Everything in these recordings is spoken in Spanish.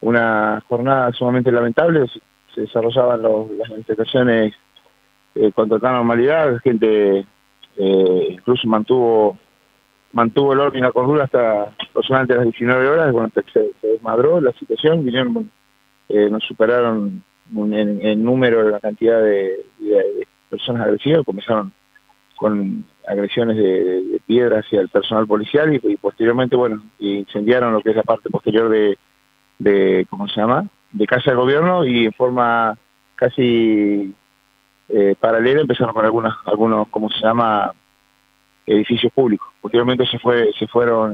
una jornada sumamente lamentable. Se desarrollaban las manifestaciones con total normalidad. La gente incluso mantuvo el orden y la cordura hasta aproximadamente las 19 horas, cuando se desmadró la situación. Vinieron, nos superaron en número la cantidad de personas agresivas. Comenzaron con agresiones de piedra hacia el personal policial y posteriormente, bueno, incendiaron lo que es la parte posterior de ¿cómo se llama?, de Casa del Gobierno, y en forma casi paralela empezaron con algunos, ¿cómo se llama?, edificios públicos. Posteriormente se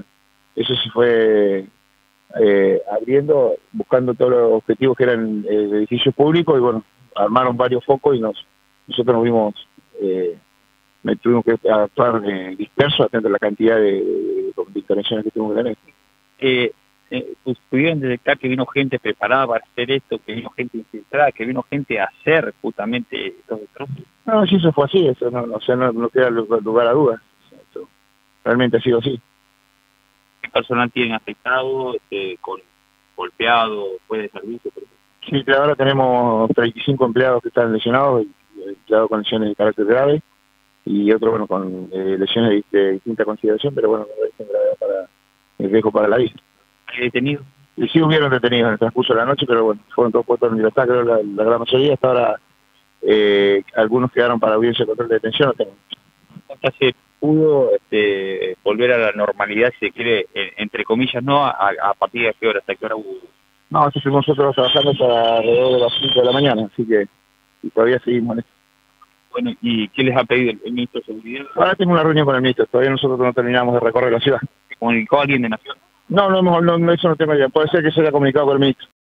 fue abriendo, buscando todos los objetivos que eran edificios públicos, y bueno, armaron varios focos y nosotros nos vimos, tuvimos que actuar dispersos, atento a la cantidad de intervenciones que tuvimos que tener. Pues pudieron detectar que vino gente preparada para hacer esto, que vino gente infiltrada, que vino gente a hacer justamente estos destrozos. No, sí, eso fue así, eso no queda lugar a dudas. Eso realmente ha sido así. ¿Qué personal tienen afectado, con golpeado, fue de servicio? Sí, ahora tenemos 35 empleados que están lesionados, empleados con lesiones de carácter grave, y otros, bueno, con lesiones de distinta consideración, pero bueno, no gravedad para el riesgo para la vida. ¿Hay detenidos? Y sí hubieron detenidos en el transcurso de la noche, pero bueno, fueron todos puestos en libertad, creo la gran mayoría. Hasta ahora algunos quedaron para audiencia de control de detención. No tengo. ¿Se pudo volver a la normalidad, si se quiere, entre comillas, no? ¿A partir de qué hora? ¿Hasta qué hora hubo? No, estuvimos nosotros trabajando hasta alrededor de las 5 de la mañana, así que y todavía seguimos en esto. Bueno, ¿y qué les ha pedido el ministro de Seguridad? Ahora tengo una reunión con el ministro, todavía nosotros no terminamos de recorrer la ciudad. ¿Se comunicó alguien de Nación? No, eso no tengo idea, puede ser que se haya comunicado con el ministro.